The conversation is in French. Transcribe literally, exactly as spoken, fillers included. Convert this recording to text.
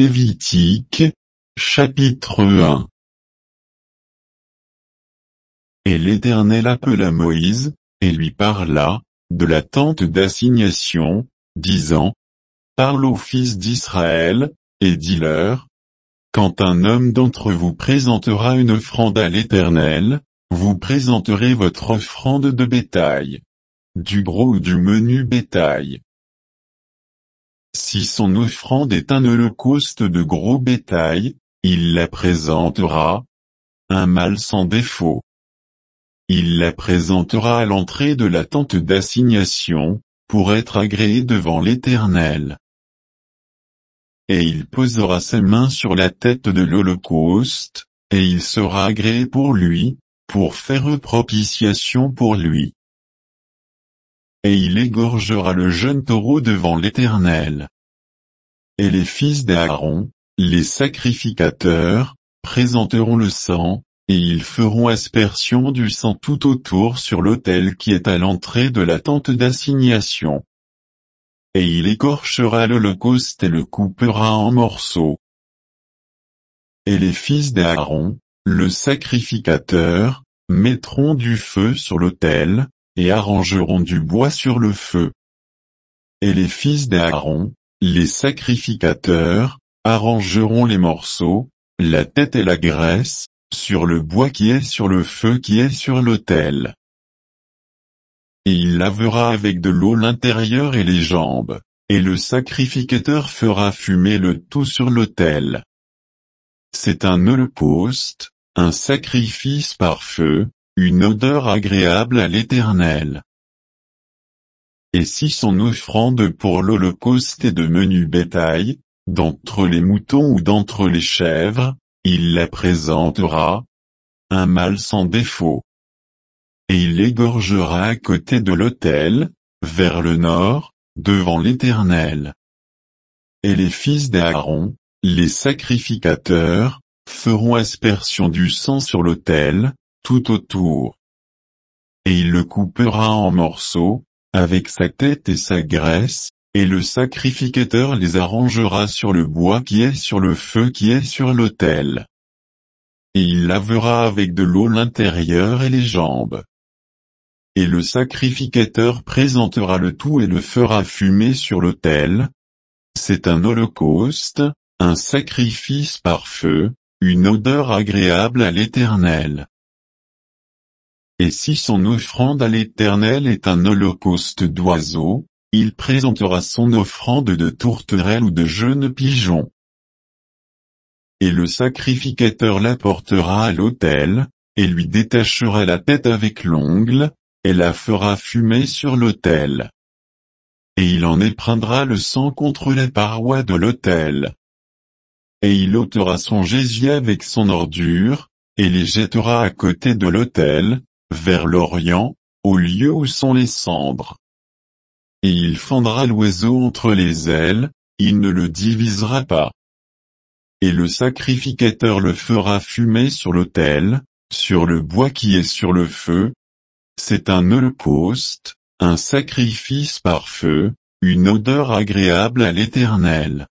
Lévitique, chapitre un. Et l'Éternel appela Moïse, et lui parla, de la tente d'assignation, disant, Parle aux fils d'Israël, et dis-leur, quand un homme d'entre vous présentera une offrande à l'Éternel, vous présenterez votre offrande de bétail, du gros ou du menu bétail. Si son offrande est un holocauste de gros bétail, il la présentera, un mâle sans défaut. Il la présentera à l'entrée de la tente d'assignation, pour être agréé devant l'Éternel. Et il posera ses mains sur la tête de l'holocauste, et il sera agréé pour lui, pour faire propitiation pour lui. Et il égorgera le jeune taureau devant l'Éternel. Et les fils d'Aaron, les sacrificateurs, présenteront le sang, et ils feront aspersion du sang tout autour sur l'autel qui est à l'entrée de la tente d'assignation. Et il écorchera l'holocauste et le coupera en morceaux. Et les fils d'Aaron, le sacrificateur, mettront du feu sur l'autel, et arrangeront du bois sur le feu. Et les fils d'Aaron, les sacrificateurs, arrangeront les morceaux, la tête et la graisse, sur le bois qui est sur le feu qui est sur l'autel. Et il lavera avec de l'eau l'intérieur et les jambes, et le sacrificateur fera fumer le tout sur l'autel. C'est un holocauste, un sacrifice par feu, une odeur agréable à l'Éternel. Et si son offrande pour l'holocauste est de menu bétail, d'entre les moutons ou d'entre les chèvres, il la présentera, un mâle sans défaut. Et il l'égorgera à côté de l'autel, vers le nord, devant l'Éternel. Et les fils d'Aaron, les sacrificateurs, feront aspersion du sang sur l'autel, tout autour. Et il le coupera en morceaux, avec sa tête et sa graisse, et le sacrificateur les arrangera sur le bois qui est sur le feu qui est sur l'autel. Et il lavera avec de l'eau l'intérieur et les jambes. Et le sacrificateur présentera le tout et le fera fumer sur l'autel. C'est un holocauste, un sacrifice par feu, une odeur agréable à l'Éternel. Et si son offrande à l'Éternel est un holocauste d'oiseaux, il présentera son offrande de tourterelle ou de jeunes pigeons. Et le sacrificateur l'apportera à l'autel, et lui détachera la tête avec l'ongle, et la fera fumer sur l'autel. Et il en épreindra le sang contre les parois de l'autel. Et il ôtera son gésier avec son ordure, et les jettera à côté de l'autel, vers l'orient, au lieu où sont les cendres. Et il fendra l'oiseau entre les ailes, il ne le divisera pas. Et le sacrificateur le fera fumer sur l'autel, sur le bois qui est sur le feu. C'est un holocauste, un sacrifice par feu, une odeur agréable à l'Éternel.